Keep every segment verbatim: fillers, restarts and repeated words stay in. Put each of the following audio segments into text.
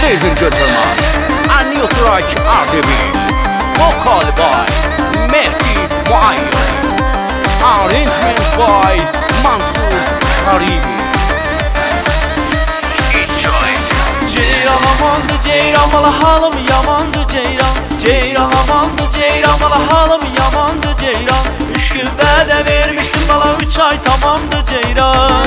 Ladies and gentlemen, a new track Ardebil, vocal by Mehdi Muayyer, arrangement by Mansur Haribi. Enjoy. Ceyran amandı ceyran, valla halım yamandı ceyran. Ceyran amandı ceyran, valla halım yamandı ceyran. Üç gün böyle vermiştim bana, üç ay tamamdı ceyran.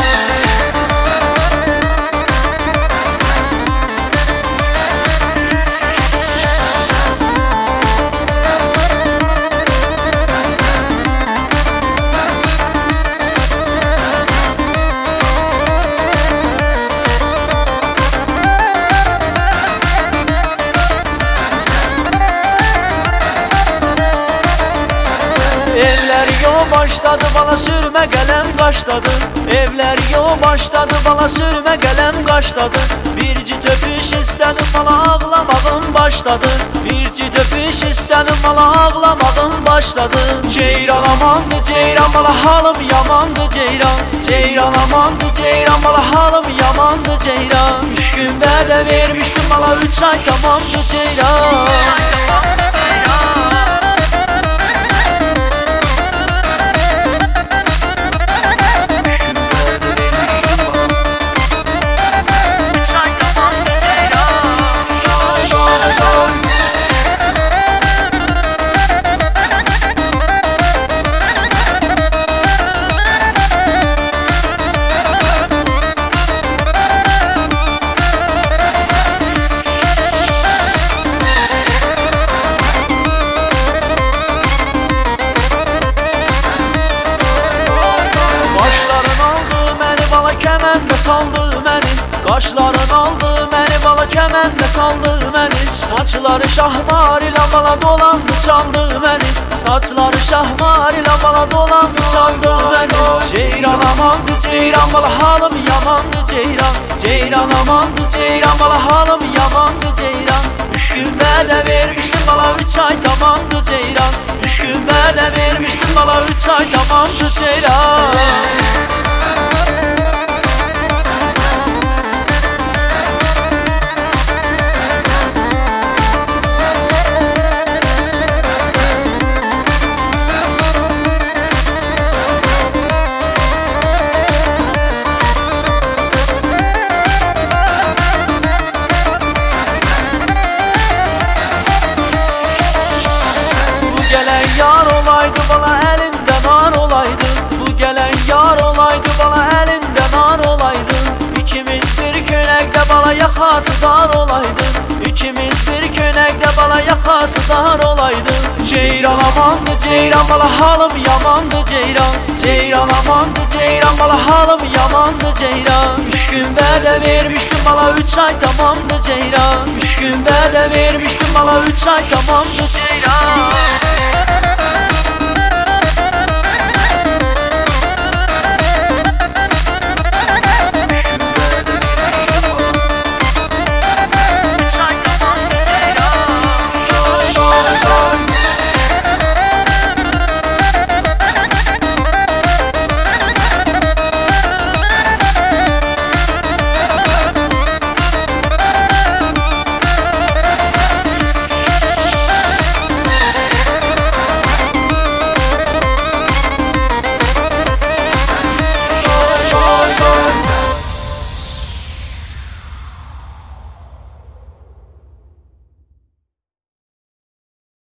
Evler yo başladı, bana sürme gelem kaçladı. Evler yo başladı, bana sürme gelem kaçladı. Birci töpüş istedim, bana ağlamağım başladı. Birci töpüş istedim, bana ağlamağım başladı. Ceyran amandı ceyran, bana halım yamandı ceyran. Ceyran amandı ceyran, bana halım yamandı ceyran. Üç gün böyle vermiştim bana, üç ay tamamdı ceyran. Kəməndə saldı məni, qaşların aldı məni, bala kəməndə saldı məni. Saçları şahmar ilə bala dolandı çaldı məni. Saçları şahmar ilə bala dolandı çaldı məni. Ceyran amandı ceyran, bala halım yamandı ceyran. Ceyran amandı ceyran, bala halım yamandı ceyran. Üç gün belə vermişdim bala, üç ay tamamdı ceyran. Üç gün belə vermişdim bala, üç ay tamamdı ceyran. Yar olaydı bana elinde nar olaydı. Bu gelen yar olaydı bana elinde nar olaydı. İkimiz bir könekte bana yakası dar olaydı. İkimiz bir könekte bana yakası dar olaydı. Ceyran amandı ceyran, bana halım yamandı ceyran. Ceyran amandı ceyran, bana halım yamandı ceyran. Üç gün böyle vermiştim bana, üç ay tamamdı ceyran. Üç gün böyle vermiştim bana, üç ay tamamdı ceyran.